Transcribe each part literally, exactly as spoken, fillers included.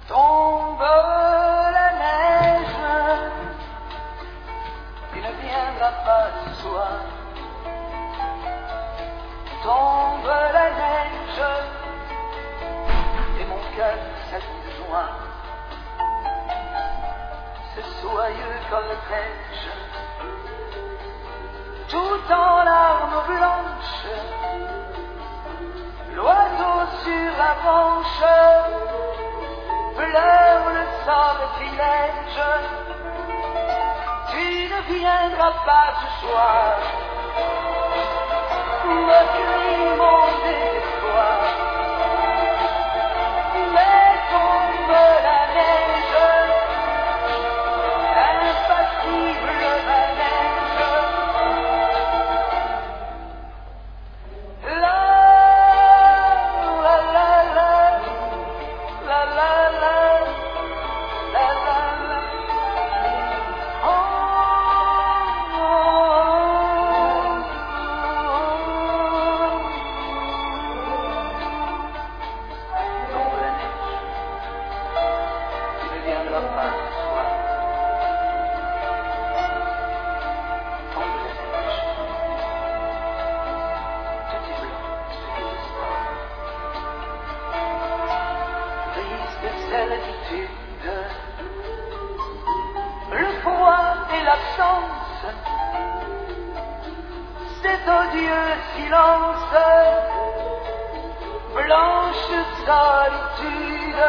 Tombe la neige, tu ne viendras pas ce soir. Tombe la neige, et mon cœur s'adjoint. Ce soyeux cortège, tout en larmes blanches, l'oiseau sur la branche pleure le sortilège. Tu ne viendras pas ce soir, me crie mon désespoir. Mais tombe la neige, impassible manège. La la la la la la la la la la. Oh, oh, oh. Tombe la neige, tu ne viendras pas ce soir. Tombe la neige, tout est blanc de désespoir. Triste certitude, le froid et l'absence, cet odieux silence, blanche solitude.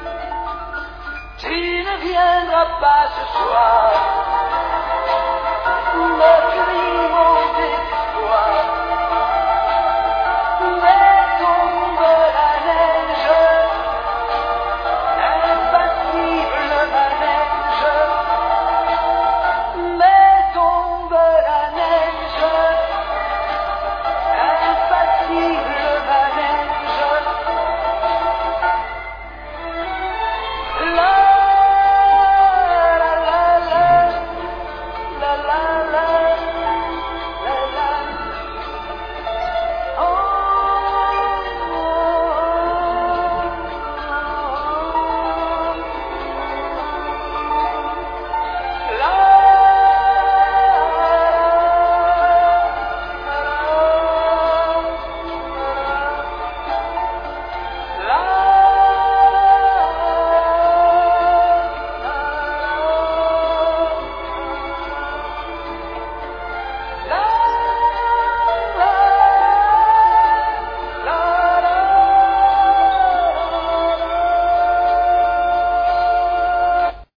Tu ne viendras pas ce soir, me crie mon